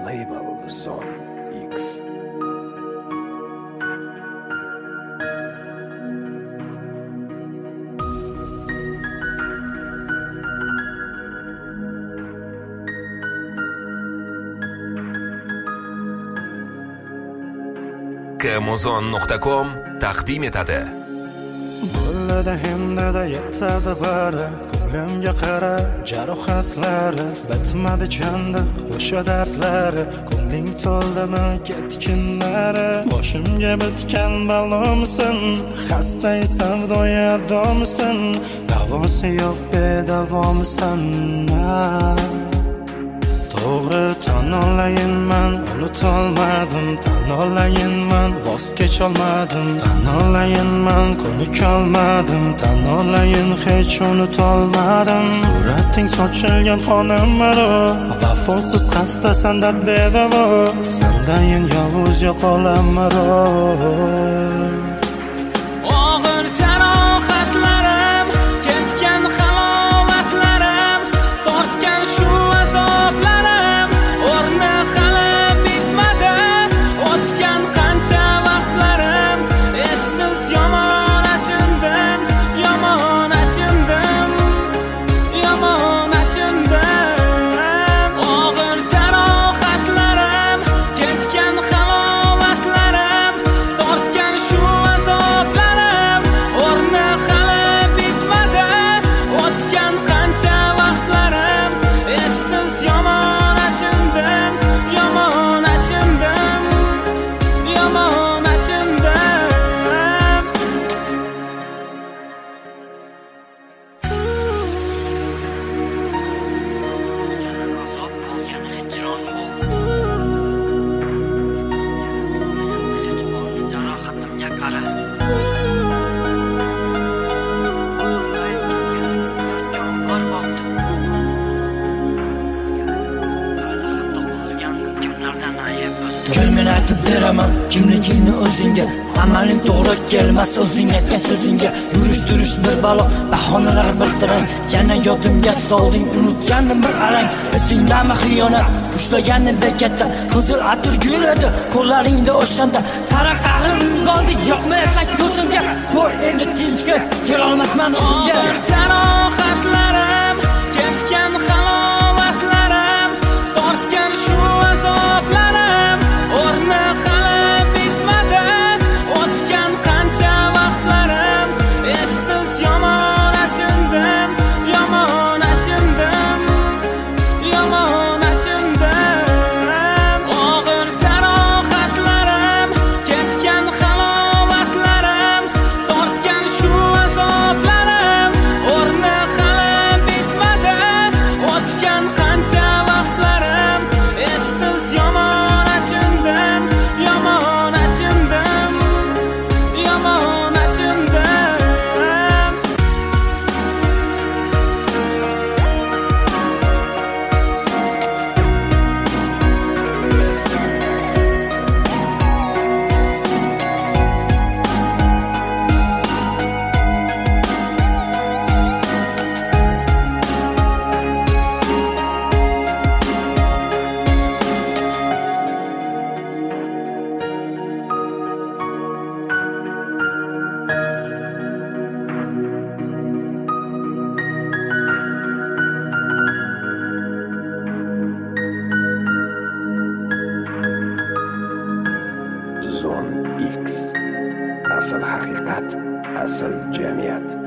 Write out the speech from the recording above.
Label Zone X. kmuzon.com taqdim etadi. Bo'ladi hamda yetadi bari, ko'nglimga qara jarohatlari, bitmadi chandiq o'sha dardlari, ko'ngling to'ldimi ketkinlari, boshimga bitgan balomisan, xastay savdoya domisan, davosi yo'q bedavomisan. To'g'ri tan olayinman, unutolmadim, tan olayinman, voz kecholmadim, tan olayinman, ko'nikolmadim, tan olayin hech unutolmadim. Surating sochilgan xonam maro, vafosiz xastasan dard bedavo, sandayin yovuz yo'q olam maro. Gülmen aytib beraman kimligingni o'zingga, amaling to'g'ri kelmas o'zing aytgan so'zingga. Yurish bir balo, bahonalar bir tarang, yana yodimga solding unutgandim bir arang. Esingdami xiyonat, ushlagandim bekatda, qizil atir gul edi qo'llaringda o'shanda. Qara qahrim uyg'ondi, yoqmaysan ko'zimga, qo'y endi tinchga kelolmasman o'zimga. Jarohatlarim, ketgan halovatlarim, tortgan shu azoblarim, o'rni hali bitmadi, o'tgan qancha vaqtlarim, essiz yomon achindim, yomon achindim, yomon achindim. Og'ir jarohatlarim, ketgan halovatlarim, tortgan shu azoblarim, o'rni hali bitmadi, o'tgan qancha vaqtlarim, essiz yomon achindim, yomon achindim, yomon achindim. Zone X. Asl haqiqat, asl jamiyat.